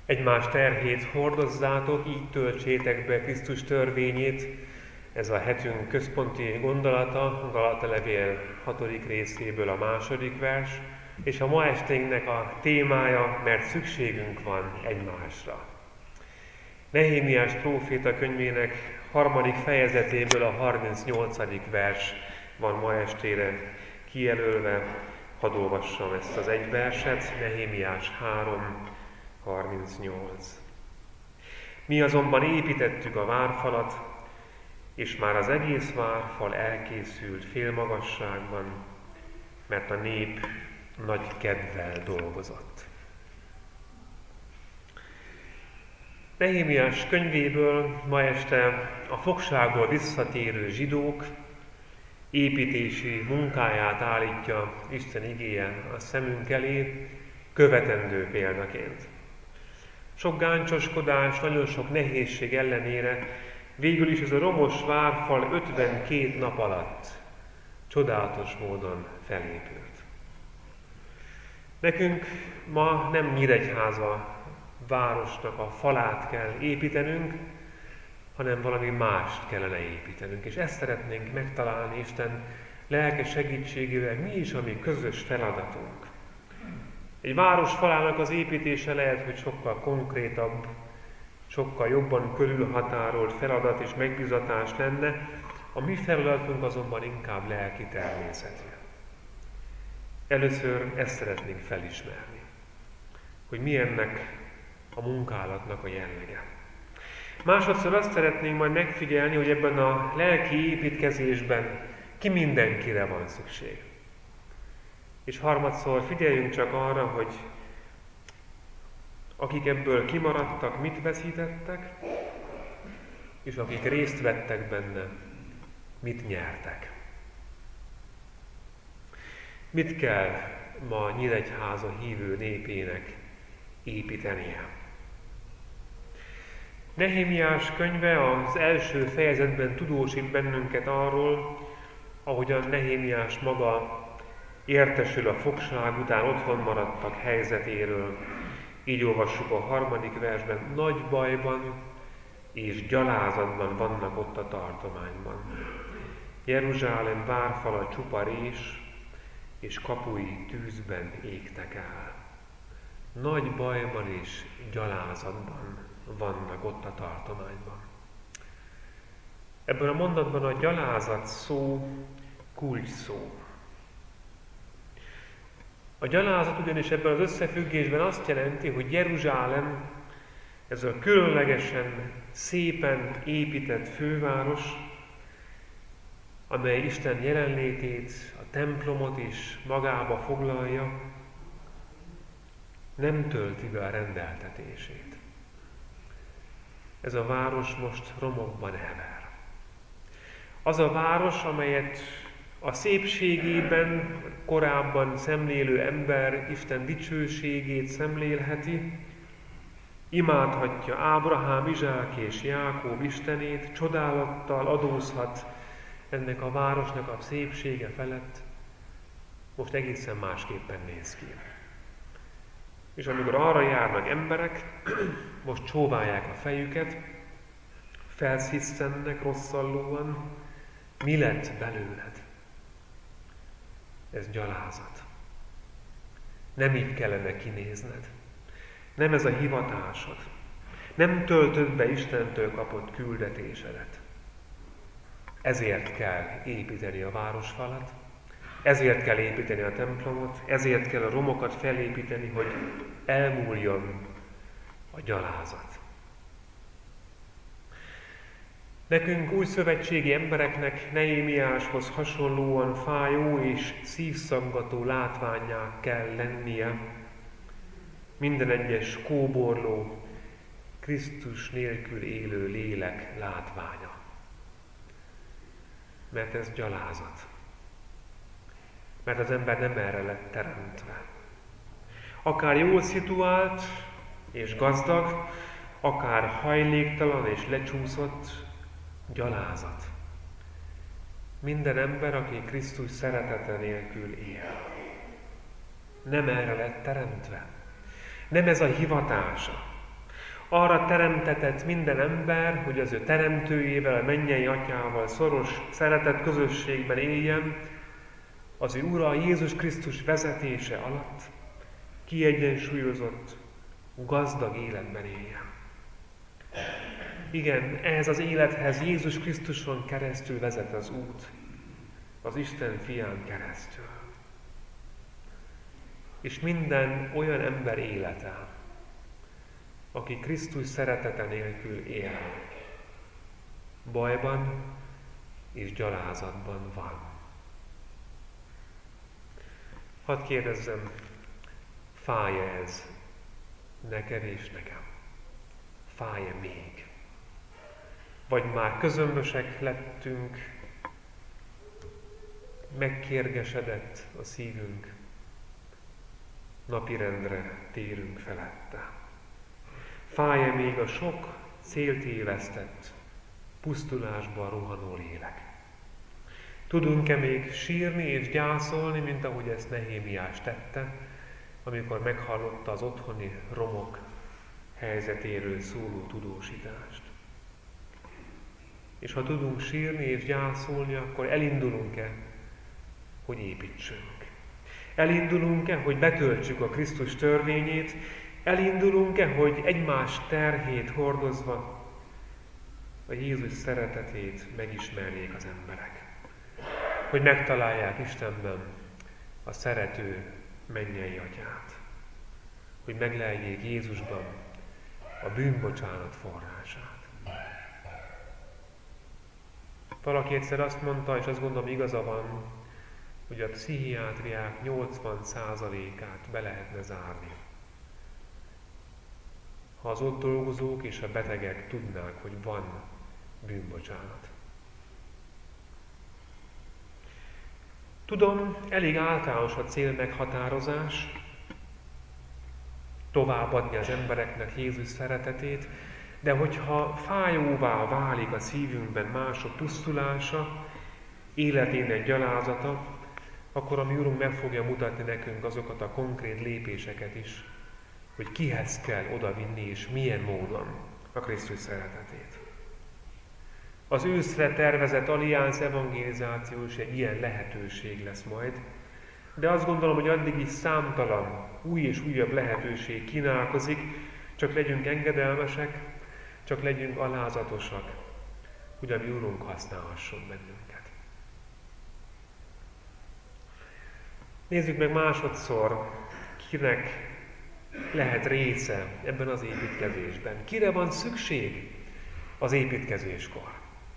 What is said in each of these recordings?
Egymás terhét hordozzátok, így töltsétek be Krisztus törvényét. Ez a hetünk központi gondolata, a Galatalevél 6. részéből a 2. vers, és a ma esténknek a témája, mert szükségünk van egymásra. Nehémiás próféta könyvének 3. fejezetéből a 38. vers van ma estére kijelölve. Hadd olvassam ezt az egy verset, Nehémiás 3:38. Mi azonban építettük a várfalat, és már az egész várfal elkészült félmagasságban, mert a nép nagy kedvel dolgozott. Nehémiás könyvéből ma este a fogságból visszatérő zsidók építési munkáját állítja Isten igéje a szemünk elé követendő példaként. Sok gáncsoskodás, nagyon sok nehézség ellenére végül is ez a romos várfal 52 nap alatt csodálatos módon felépült. Nekünk ma nem Nyíregyháza városnak a falát kell építenünk, hanem valami mást kellene építenünk. És ezt szeretnénk megtalálni Isten lelke segítségével, mi is a mi közös feladatunk. Egy város falának az építése lehet, hogy sokkal konkrétabb, sokkal jobban körülhatárolt feladat és megbízatás lenne, a mi feladatunk azonban inkább lelki természetű. Először ezt szeretnénk felismerni, hogy mi ennek a munkálatnak a jellege. Másodszor azt szeretnénk majd megfigyelni, hogy ebben a lelki építkezésben ki mindenkire van szükség. És harmadszor figyeljünk csak arra, hogy akik ebből kimaradtak, mit veszítettek, és akik részt vettek benne, mit nyertek. Mit kell ma Nyíregyháza hívő népének építenie? Nehémiás könyve az első fejezetben tudósít bennünket arról, ahogyan Nehémiás maga értesül a fogság után otthon maradtak helyzetéről. Így olvassuk a 3. versben, nagy bajban és gyalázatban vannak ott a tartományban. Jeruzsálem várfala csupa rés, és kapui tűzben égtek el. Nagy bajban és gyalázatban vannak ott a tartományban. Ebben a mondatban a gyalázat szó kulcs szó. A gyalázat ugyanis ebben az összefüggésben azt jelenti, hogy Jeruzsálem, ez a különlegesen szépen épített főváros, amely Isten jelenlétét, a templomot is magába foglalja, nem tölti be a rendeltetését. Ez a város most romokban hever. Az a város, amelyet a szépségében korábban szemlélő ember Isten dicsőségét szemlélheti, imádhatja Ábrahám, Izsák és Jákob Istenét, csodálattal adózhat ennek a városnak a szépsége felett, most egészen másképpen néz ki. És amikor arra járnak emberek, most csóválják a fejüket, felszisszennek rosszallóan, mi lett belőled? Ez gyalázat. Nem így kellene kinézned. Nem ez a hivatásod. Nem töltöd be Istentől kapott küldetésedet. Ezért kell építeni a városfalat, ezért kell építeni a templomot, ezért kell a romokat felépíteni, hogy elmúljon a gyalázat. Nekünk újszövetségi embereknek Nehémiáshoz hasonlóan fájó és szívszaggató látvánnyá kell lennie minden egyes kóborló, Krisztus nélkül élő lélek látványa. Mert ez gyalázat. Mert az ember nem erre lett teremtve. Akár jól szituált és gazdag, akár hajléktalan és lecsúszott, gyalázat. Minden ember, aki Krisztus szeretete nélkül él. Nem erre lett teremtve. Nem ez a hivatása. Arra teremtetett minden ember, hogy az ő teremtőjével, a mennyei atyával szoros szeretet közösségben éljen, az ő Ura Jézus Krisztus vezetése alatt kiegyensúlyozott, gazdag életben éljen. Igen, ehhez az élethez Jézus Krisztuson keresztül vezet az út, az Isten fián keresztül. És minden olyan ember élete, aki Krisztus szeretete nélkül él, bajban és gyalázatban van. Hadd kérdezzem, fáj-e ez neked és nekem? Fáj-e még? Vagy már közömbösek lettünk, megkérgesedett a szívünk, napirendre térünk felette? Fáj-e még a sok célt évesztett, pusztulásban rohanó lélek? Tudunk-e még sírni és gyászolni, mint ahogy ezt Nehémiás tette, amikor meghallotta az otthoni romok helyzetéről szóló tudósítást? És ha tudunk sírni és gyászolni, akkor elindulunk-e, hogy építsünk? Elindulunk-e, hogy betöltsük a Krisztus törvényét? Elindulunk-e, hogy egymás terhét hordozva a Jézus szeretetét megismerjék az emberek? Hogy megtalálják Istenben a szerető mennyei atyát? Hogy megleljék Jézusban a bűnbocsánat forrását? Valaki egyszer azt mondta, és azt gondolom igaza van, hogy a pszichiátriák 80%-át be lehetne zárni, ha az ott dolgozók és a betegek tudnák, hogy van bűnbocsánat. Tudom, elég általános a cél meghatározás, továbbadni az embereknek Jézus szeretetét, de hogyha fájóvá válik a szívünkben mások pusztulása, életének gyalázata, akkor a mi Urunk meg fogja mutatni nekünk azokat a konkrét lépéseket is, hogy kihez kell odavinni és milyen módon a Krisztus szeretetét. Az őszre tervezett Allianz evangelizáció is egy ilyen lehetőség lesz majd, de azt gondolom, hogy addig is számtalan új és újabb lehetőség kínálkozik, csak legyünk engedelmesek, csak legyünk alázatosak, hogy a mi Urunk használhasson bennünket. Nézzük meg másodszor, kinek lehet része ebben az építkezésben. Kire van szükség az építkezéskor?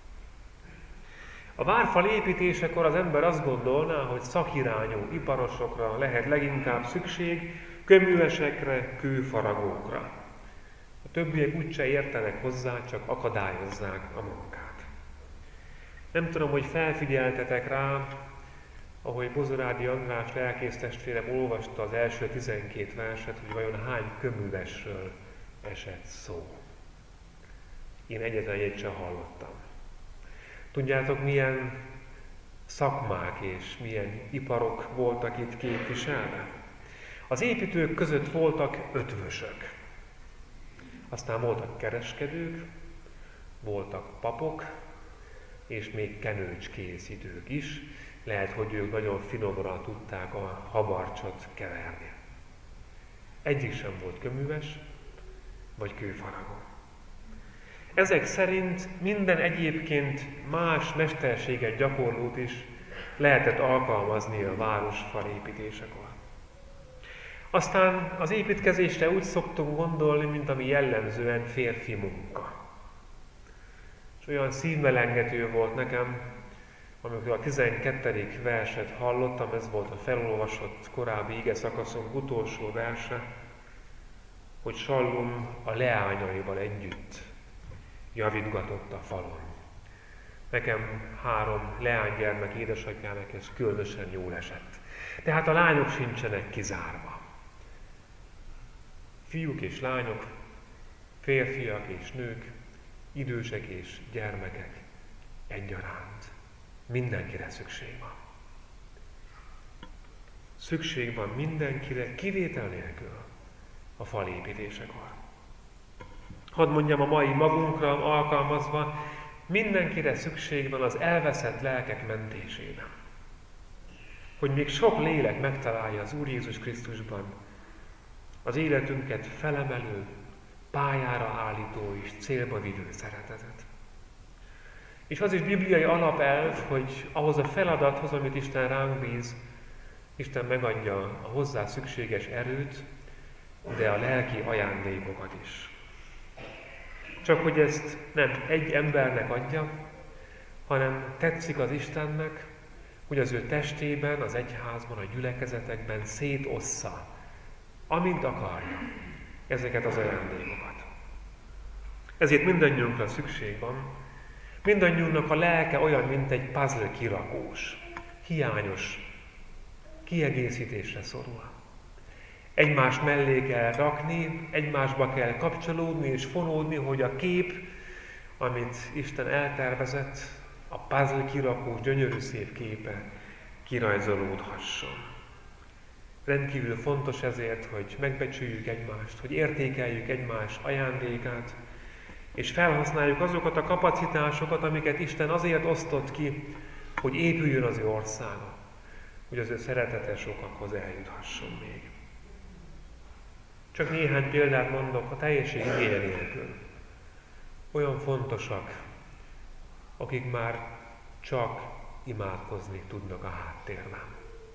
A várfal építésekor az ember azt gondolná, hogy szakirányú iparosokra lehet leginkább szükség, kőművesekre, kőfaragókra. A többiek úgyse értenek hozzá, csak akadályozzák a munkát. Nem tudom, hogy felfigyeltetek rá, ahogy Bozorádi András lelkésztestvérem olvasta az első 12 verset, hogy vajon hány kőművesről esett szó. Én egyetlen egyet sem hallottam. Tudjátok, milyen szakmák és milyen iparok voltak itt képviselve? Az építők között voltak ötvösök. Aztán voltak kereskedők, voltak papok, és még kenőcskészítők is. Lehet, hogy ők nagyon finomra tudták a habarcsot keverni. Egyik sem volt kőműves, vagy kőfaragó. Ezek szerint minden egyébként más mesterséget gyakorlót is lehetett alkalmazni a városfal építésekor. Aztán az építkezésre úgy szoktunk gondolni, mint ami jellemzően férfi munka. És olyan szívmelengető volt nekem, amikor a 12. verset hallottam, ez volt a felolvasott korábbi ige szakaszunk utolsó verse, hogy Sallum a leányaival együtt javítgatott a falon. Nekem 3 leánygyermek édesapjának ez különösen jól esett. Tehát a lányok sincsenek kizárva. Fiúk és lányok, férfiak és nők, idősek és gyermekek egyaránt. Mindenkire szükség van. Szükség van mindenkire, kivétel nélkül a falépítésekor. Hadd mondjam a mai magunkra alkalmazva, mindenkire szükség van az elveszett lelkek mentésében. Hogy még sok lélek megtalálja az Úr Jézus Krisztusban az életünket felemelő, pályára állító és célba vigyő szeretetet. És az is bibliai alapelv, hogy ahhoz a feladathoz, amit Isten ránk bíz, Isten megadja a hozzá szükséges erőt, de a lelki ajándékokat is. Csak hogy ezt nem egy embernek adja, hanem tetszik az Istennek, hogy az ő testében, az egyházban, a gyülekezetekben szétossza, amint akarja, ezeket az ajándékokat. Ezért mindannyiunkra szükség van, mindannyiunknak a lelke olyan, mint egy puzzle kirakós, hiányos, kiegészítésre szorul. Egymás mellé kell rakni, egymásba kell kapcsolódni és fonódni, hogy a kép, amit Isten eltervezett, a puzzle kirakós, gyönyörű szép képe kirajzolódhasson. Rendkívül fontos ezért, hogy megbecsüljük egymást, hogy értékeljük egymás ajándékát, és felhasználjuk azokat a kapacitásokat, amiket Isten azért osztott ki, hogy épüljön az ő országa, hogy az ő szeretete sokakhoz eljuthasson még. Csak néhány példát mondok a teljesség igéje nélkül. Olyan fontosak, akik már csak imádkozni tudnak a háttérben.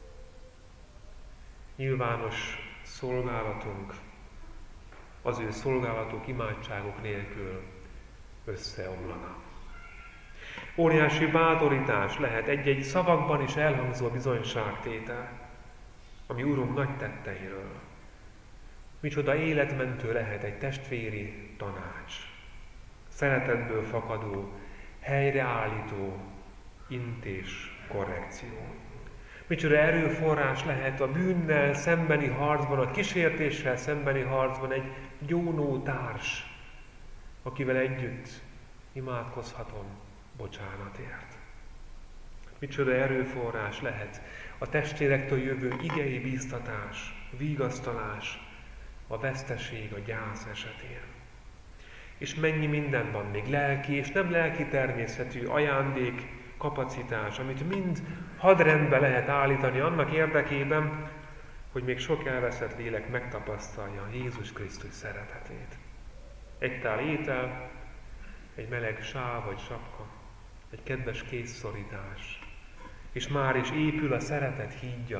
Nyilvános szolgálatunk az ő szolgálatuk imádságok nélkül összeomlana. Óriási bátorítás lehet egy-egy szavakban is elhangzó bizonyságtétel, ami Urunk nagy tetteiről. Micsoda életmentő lehet egy testvéri tanács, szeretetből fakadó, helyreállító intés, korrekció. Micsoda erőforrás lehet a bűnnel szembeni harcban, a kísértéssel szembeni harcban egy gyónó társ, akivel együtt imádkozhatom bocsánatért. Micsoda erőforrás lehet a testvérektől jövő igei bíztatás, vigasztalás, a veszteség, a gyász esetén. És mennyi minden van még lelki és nem lelki természetű ajándék, kapacitás, amit mind hadrendbe lehet állítani annak érdekében, hogy még sok elveszett lélek megtapasztalja Jézus Krisztus szeretetét. Egy tál étel, egy meleg sáv vagy sapka, egy kedves kézszorítás, és már is épül a szeretet hídja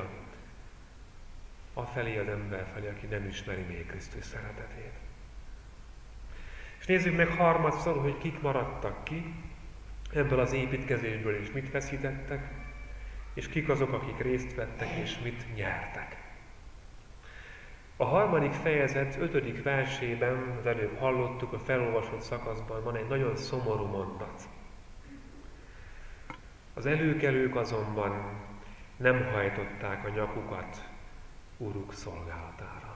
afelé az ember felé, aki nem ismeri még Krisztus szeretetét. És nézzük meg harmadszor, hogy kik maradtak ki ebből az építkezésből, és mit veszítettek, és kik azok, akik részt vettek, és mit nyertek. A harmadik fejezet 5. versében, az előbb hallottuk, a felolvasott szakaszban van egy nagyon szomorú mondat. Az előkelők azonban nem hajtották a nyakukat Uruk szolgálatára.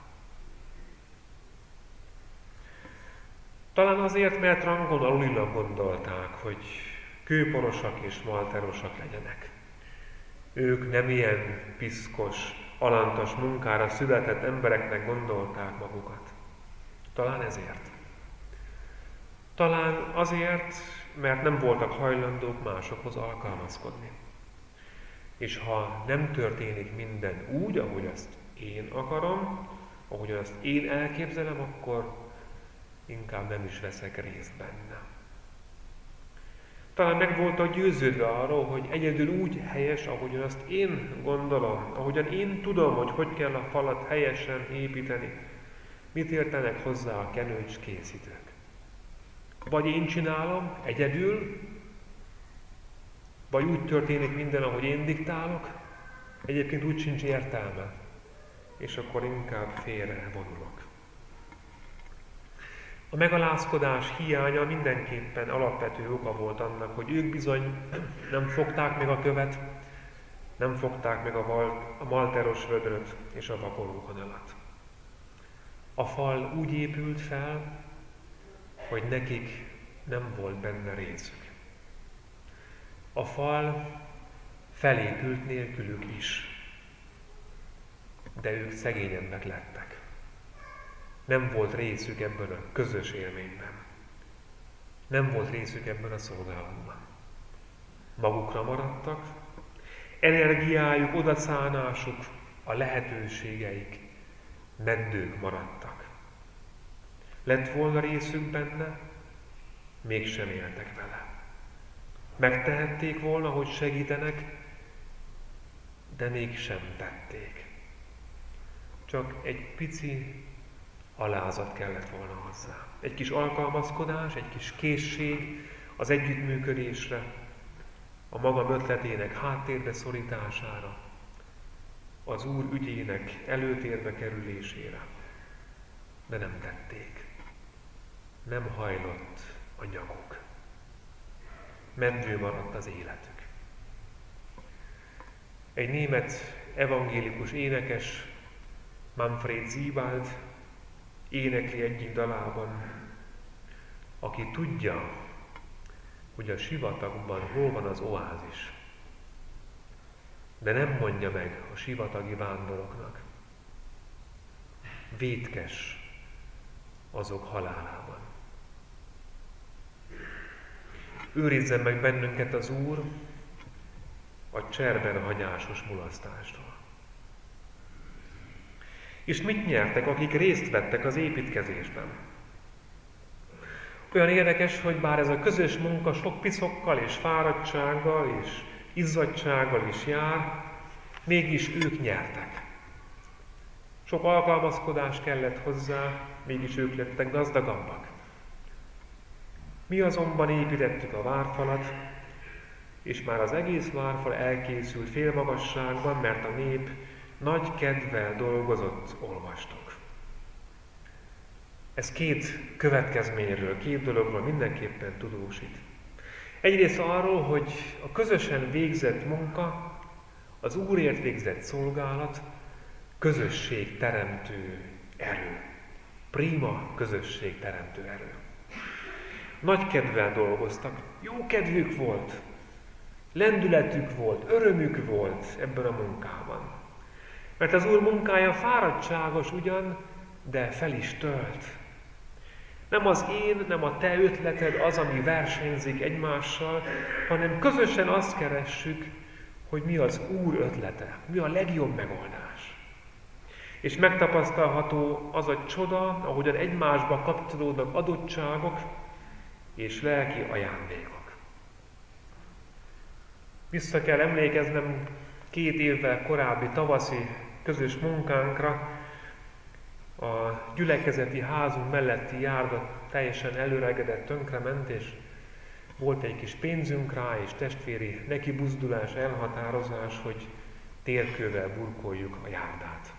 Talán azért, mert rangon alulilag gondolták, hogy kőporosak és malterosak legyenek. Ők nem ilyen piszkos, alantas munkára született embereknek gondolták magukat. Talán ezért. Talán azért, mert nem voltak hajlandók másokhoz alkalmazkodni. És ha nem történik minden úgy, ahogy azt én akarom, ahogy azt én elképzelem, akkor inkább nem is veszek részt benne. Talán meg voltak győződve arról, hogy egyedül úgy helyes, ahogyan azt én gondolom, ahogyan én tudom, hogy kell a falat helyesen építeni. Mit értenek hozzá a kenőcs készítők? Vagy én csinálom egyedül, vagy úgy történik minden, ahogy én diktálok, egyébként úgy sincs értelme, és akkor inkább félre vonulok. A megalázkodás hiánya mindenképpen alapvető oka volt annak, hogy ők bizony nem fogták meg a követ, nem fogták meg a malteros vödröt és a vakolókanalat. A fal úgy épült fel, hogy nekik nem volt benne részük. A fal felépült nélkülük is, de ők szegényebbek lettek. nem volt részük ebben a közös élményben. Nem volt részük ebben a szolgálatban. Magukra maradtak, energiájuk, odaszánásuk, a lehetőségeik meddők maradtak. Lett volna részük benne, mégsem éltek vele. Megtehették volna, hogy segítenek, de mégsem tették. Csak egy pici alázat kellett volna hozzá. Egy kis alkalmazkodás, egy kis készség az együttműködésre, a magam ötletének háttérbe szorítására, az Úr ügyének előtérbe kerülésére. De nem tették. Nem hajlott a nyakuk. Meddő maradt az életük. Egy német evangélikus énekes, Manfred Siebald énekli egyik dalában, aki tudja, hogy a sivatagban hol van az oázis, de nem mondja meg a sivatagi vándoroknak. Vétkes azok halálában. Őrizzen meg bennünket az Úr a cserben hagyásos mulasztástól. És mit nyertek, akik részt vettek az építkezésben? Olyan érdekes, hogy bár ez a közös munka sok piszokkal és fáradtsággal és izzadtsággal is jár, mégis ők nyertek. Sok alkalmazkodás kellett hozzá, mégis ők lettek gazdagabbak. Mi azonban építettük a várfalat, és már az egész várfal elkészült félmagasságban, mert a nép nagy kedvel dolgozott, olvastok. Ez két következményről, két dologról mindenképpen tudósít. Egyrészt arról, hogy a közösen végzett munka, az Úrért végzett szolgálat közösségteremtő erő. Prima közösségteremtő erő. Nagy kedvel dolgoztak, jó kedvük volt, lendületük volt, örömük volt ebben a munkában. Mert az Úr munkája fáradtságos ugyan, de fel is tölt. Nem az én, nem a te ötleted az, ami versenyzik egymással, hanem közösen azt keressük, hogy mi az Úr ötlete, mi a legjobb megoldás. És megtapasztalható az a csoda, ahogyan egymásba kapcsolódnak adottságok és lelki ajándékok. Vissza kell emlékeznem 2 évvel korábbi tavaszi közös munkánkra. A gyülekezeti házunk melletti járda teljesen előregedett, tönkrement, és volt egy kis pénzünk rá, és testvéri nekibuzdulás, elhatározás, hogy térkővel burkoljuk a járdát.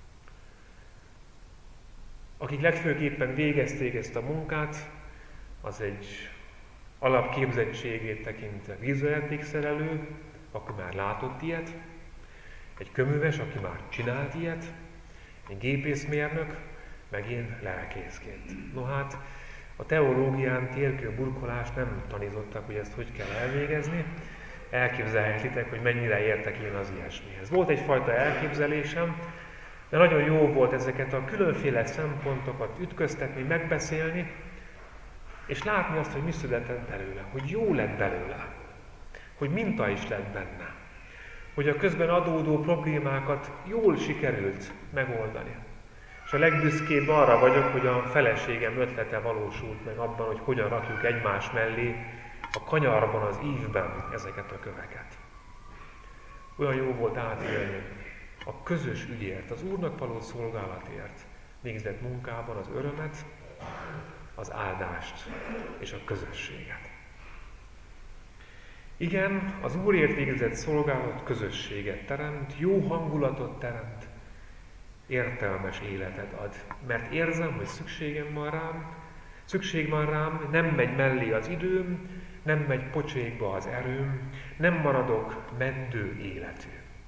Akik legfőképpen végezték ezt a munkát, az egy alapképzettségét tekintve vízvezetékszerelő, aki már látott ilyet, egy köműves, aki már csinált ilyet, egy gépészmérnök, meg én lelkészként. No hát, a teológián térkőburkolást nem tanítottak, hogy ezt hogy kell elvégezni. Elképzelhetitek, hogy mennyire értek én az ilyesmihez. Volt egyfajta elképzelésem, de nagyon jó volt ezeket a különféle szempontokat ütköztetni, megbeszélni, és látni azt, hogy mi született belőle, hogy jó lett belőle, hogy minta is lett benne, hogy a közben adódó problémákat jól sikerült megoldani. És a legbüszkébb arra vagyok, hogy a feleségem ötlete valósult meg abban, hogy hogyan rakjuk egymás mellé a kanyarban, az ívben ezeket a köveket. Olyan jó volt átélni a közös ügyért, az Úrnak való szolgálatért végzett munkában az örömet, az áldást és a közösséget. Igen, az Úrért végzett szolgálat közösséget teremt, jó hangulatot teremt, értelmes életet ad. Mert érzem, hogy szükség van rám, nem megy mellé az időm, nem megy pocsékba az erőm, nem maradok meddő életű.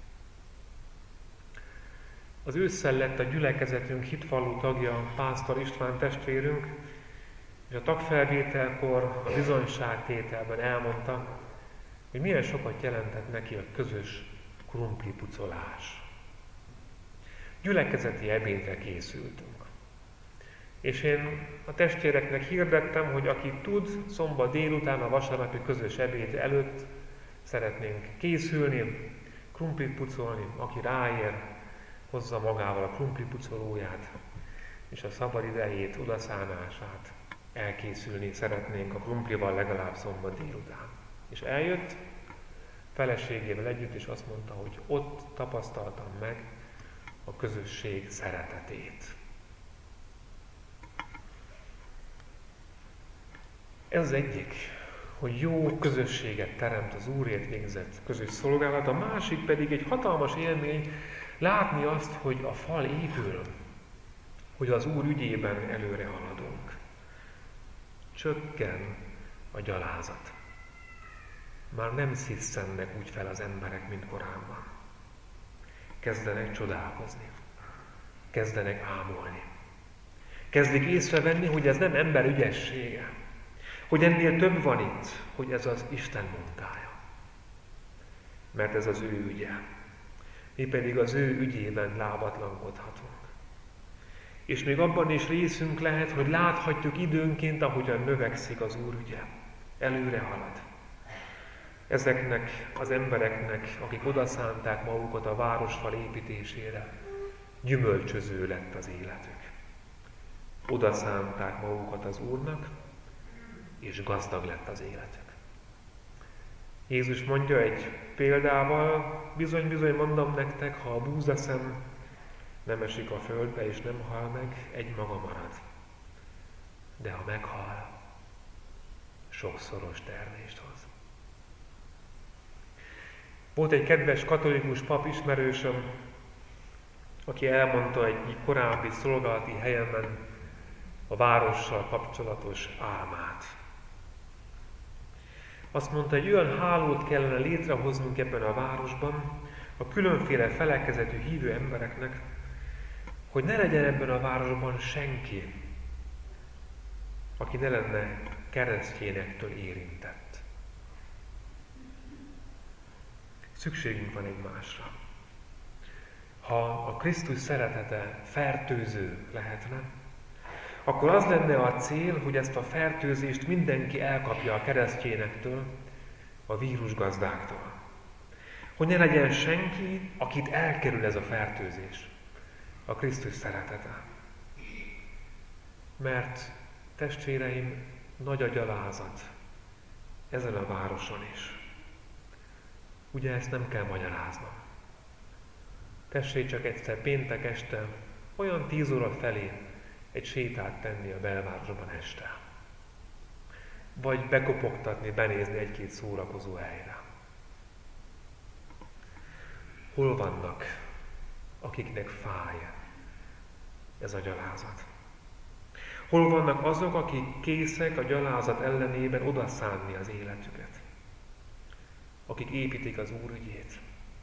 Az ősszel lett a gyülekezetünk hitfalú tagja, Pásztor István testvérünk, és a tagfelvételkor, a bizonyságtételben elmondta, hogy milyen sokat jelentett neki a közös krumplipucolás. Gyülekezeti ebédre készültünk. És én a testvéreknek hirdettem, hogy aki tud, szombat délután a vasárnapi közös ebéd előtt szeretnénk készülni, krumplit pucolni, aki ráér, hozza magával a krumplipucolóját, és a szabad idejét, odaszánását elkészülni szeretnénk a krumplival legalább szombat délután. És eljött feleségével együtt, és azt mondta, hogy ott tapasztaltam meg a közösség szeretetét. Ez az egyik, hogy jó közösséget teremt az Úrért végzett közös szolgálat, a másik pedig egy hatalmas élmény látni azt, hogy a fal épül, hogy az Úr ügyében előre haladunk. Csökken a gyalázat. Már nem sziszennek úgy fel az emberek, mint korábban. Kezdenek csodálkozni. Kezdenek ámulni. Kezdik észrevenni, hogy ez nem ember ügyessége. Hogy ennél több van itt, hogy ez az Isten munkája. Mert ez az ő ügye. Mi pedig az ő ügyében lábatlankodhatunk. És még abban is részünk lehet, hogy láthatjuk időnként, ahogyan növekszik az Úr ügye. Előre halad. Ezeknek az embereknek, akik odaszánták magukat a városfal építésére, gyümölcsöző lett az életük. Odaszánták magukat az Úrnak, és gazdag lett az életük. Jézus mondja egy példával, bizony-bizony mondom nektek, ha a búzaszem nem esik a földbe és nem hal meg, egymaga marad. De ha meghal, sokszoros termést hoz. Volt egy kedves katolikus pap ismerősöm, aki elmondta egy korábbi szolgálati helyemen a várossal kapcsolatos álmát. Azt mondta, hogy olyan hálót kellene létrehoznunk ebben a városban, a különféle felekezetű hívő embereknek, hogy ne legyen ebben a városban senki, aki ne lenne keresztjénektől érintett. Szükségünk van egymásra. Ha a Krisztus szeretete fertőző lehetne, akkor az lenne a cél, hogy ezt a fertőzést mindenki elkapja a keresztjénektől, a vírusgazdáktól. Hogy ne legyen senki, akit elkerül ez a fertőzés, a Krisztus szeretete. Mert, testvéreim, nagy a gyalázat ezen a városon is. Ugye ezt nem kell magyaráznom. Tessék csak egyszer péntek este, olyan 10 óra felé egy sétát tenni a belvárosban este. Vagy bekopogtatni, benézni egy-két szórakozó helyre. Hol vannak, akiknek fáj ez a gyalázat? Hol vannak azok, akik készek a gyalázat ellenében odaszánni az életüket? Akik építik az Úr ügyét?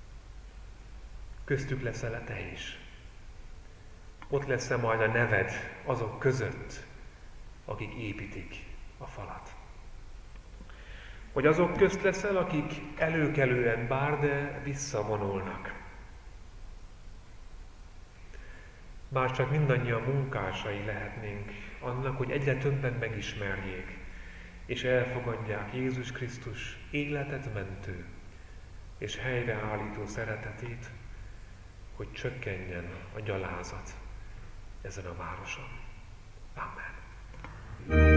Köztük leszel te is. Ott lesz-e majd a neved azok között, akik építik a falat? Vagy azok közt leszel, akik előkelően bár, de visszavonulnak? Bár csak mindannyian munkásai lehetnénk annak, hogy egyre többen megismerjék, és elfogadják Jézus Krisztus életet mentő és helyreállító szeretetét, hogy csökkenjen a gyalázat ezen a városon. Amen.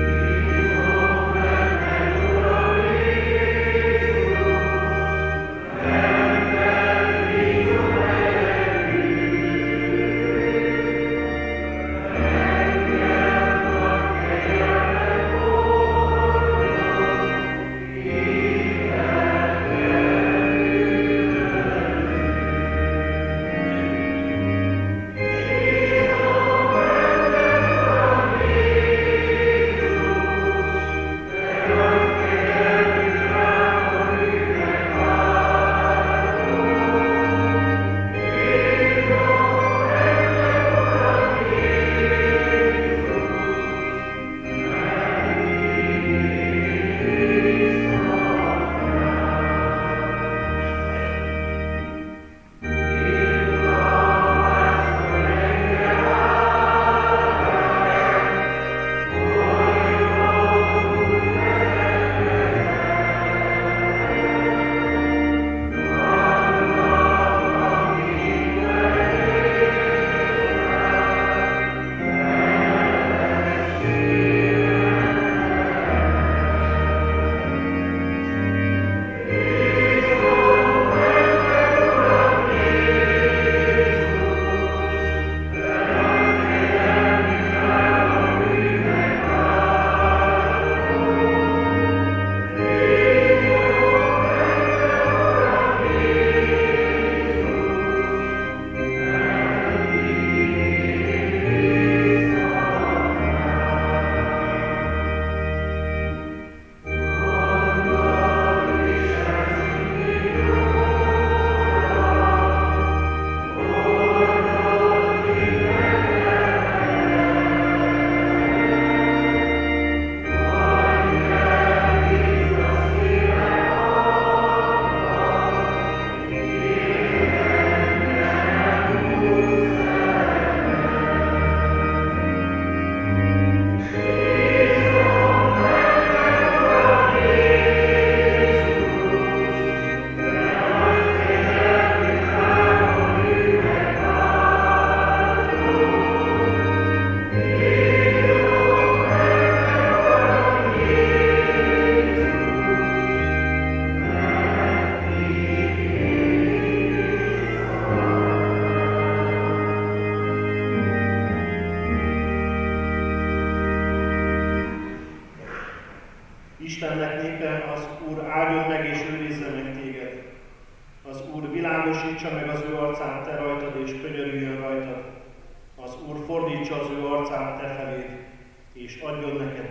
Istennek népe, az Úr áldjon meg és őrizze meg téged. Az Úr világosítsa meg az ő arcát te rajtad, és könyörüljön rajtad. Az Úr fordítsa az ő arcát te feléd, és adjon neked